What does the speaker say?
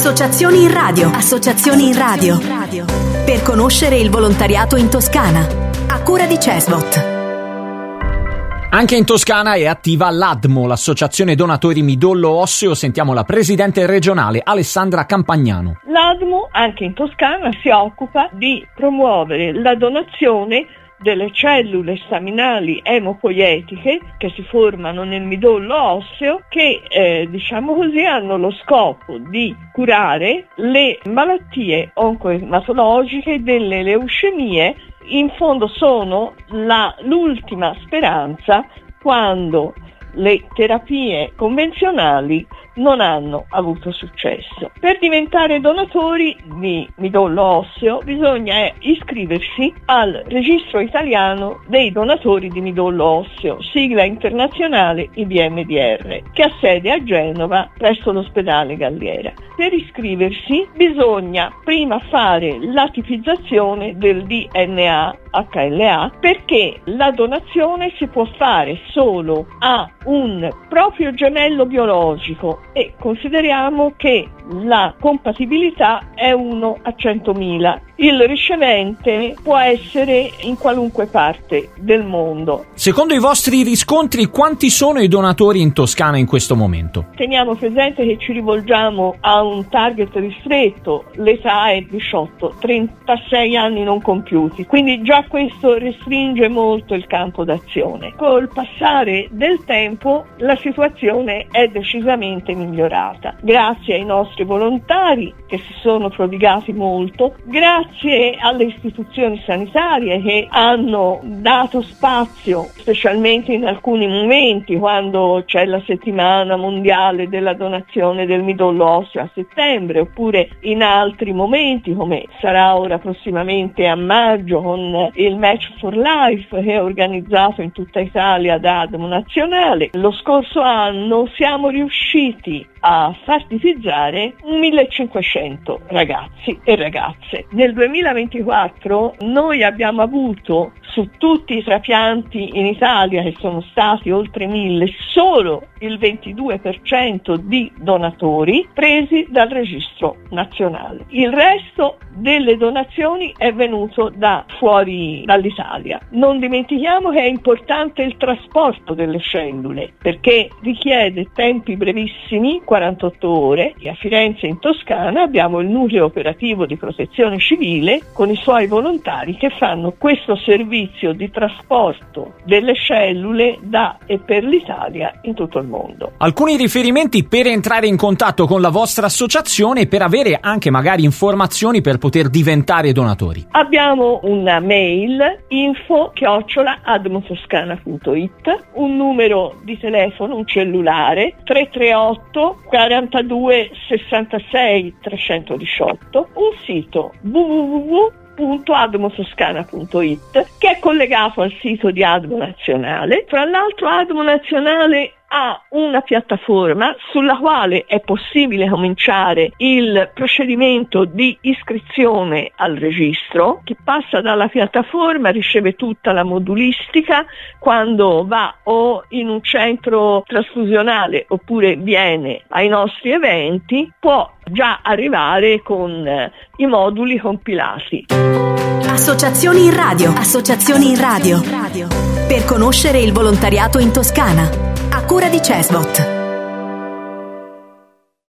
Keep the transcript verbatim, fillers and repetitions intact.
Associazioni in radio. Associazioni in radio. Per conoscere il volontariato in Toscana. A cura di Cesbot. Anche in Toscana è attiva l'A D M O, l'Associazione Donatori Midollo Osseo. Sentiamo la presidente regionale Alessandra Campagnano. L'A D M O anche in Toscana si occupa di promuovere la donazione delle cellule staminali emopoietiche che si formano nel midollo osseo, che eh, diciamo così hanno lo scopo di curare le malattie oncoematologiche delle leucemie. In fondo sono la, l'ultima speranza quando le terapie convenzionali non hanno avuto successo. Per diventare donatori di midollo osseo bisogna iscriversi al registro italiano dei donatori di midollo osseo, sigla internazionale I B M D R, che ha sede a Genova presso l'ospedale Galliera. Per iscriversi bisogna prima fare la tipizzazione del D N A H L A, perché la donazione si può fare solo a un proprio gemello biologico e consideriamo che la compatibilità è uno a centomila. Il ricevente può essere in qualunque parte del mondo. Secondo i vostri riscontri, quanti sono i donatori in Toscana in questo momento? Teniamo presente che ci rivolgiamo a un target ristretto, l'età è diciotto trentasei anni non compiuti, quindi già questo restringe molto il campo d'azione. Col passare del tempo la situazione è decisamente migliorata, grazie ai nostri volontari che si sono prodigati molto, grazie alle istituzioni sanitarie che hanno dato spazio, specialmente in alcuni momenti, quando c'è la settimana mondiale della donazione del midollo osseo a settembre, oppure in altri momenti, come sarà ora prossimamente a maggio con il Match for Life, che è organizzato in tutta Italia da A D M O nazionale. Lo scorso anno siamo riusciti a far tipizzare millecinquecento ragazzi e ragazze. Nel duemilaventiquattro noi abbiamo avuto su tutti i trapianti in Italia, che sono stati oltre mille, solo il ventidue per cento di donatori presi dal registro nazionale. Il resto delle donazioni è venuto da fuori dall'Italia. Non dimentichiamo che è importante il trasporto delle cellule, perché richiede tempi brevissimi, quarantotto ore, e a Firenze in Toscana abbiamo il nucleo operativo di protezione civile con i suoi volontari che fanno questo servizio di trasporto delle cellule da e per l'Italia in tutto il mondo. Alcuni riferimenti per entrare in contatto con la vostra associazione e per avere anche magari informazioni per poter diventare donatori. Abbiamo una mail info chiocciola admotoscana punto it, un numero di telefono, un cellulare tre tre otto quarantadue sessantasei trecentodiciotto, un sito w w w punto admotoscana punto it che è collegato al sito di A D M O nazionale. Fra l'altro A D M O nazionale ha una piattaforma sulla quale è possibile cominciare il procedimento di iscrizione al registro. Chi passa dalla piattaforma riceve tutta la modulistica quando va o in un centro trasfusionale oppure viene ai nostri eventi, può già arrivare con eh, i moduli compilati. Associazioni in radio. Associazioni in radio. Per conoscere il volontariato in Toscana. A cura di Cesbot.